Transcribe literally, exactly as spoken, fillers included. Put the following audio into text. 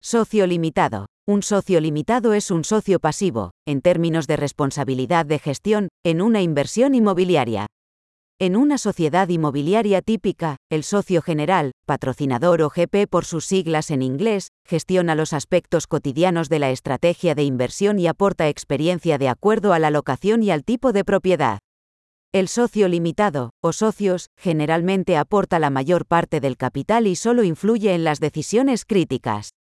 Socio limitado. Un socio limitado es un socio pasivo, en términos de responsabilidad de gestión, en una inversión inmobiliaria. En una sociedad inmobiliaria típica, el socio general, patrocinador o G P por sus siglas en inglés, gestiona los aspectos cotidianos de la estrategia de inversión y aporta experiencia de acuerdo a la locación y al tipo de propiedad. El socio limitado, o socios, generalmente aporta la mayor parte del capital y solo influye en las decisiones críticas.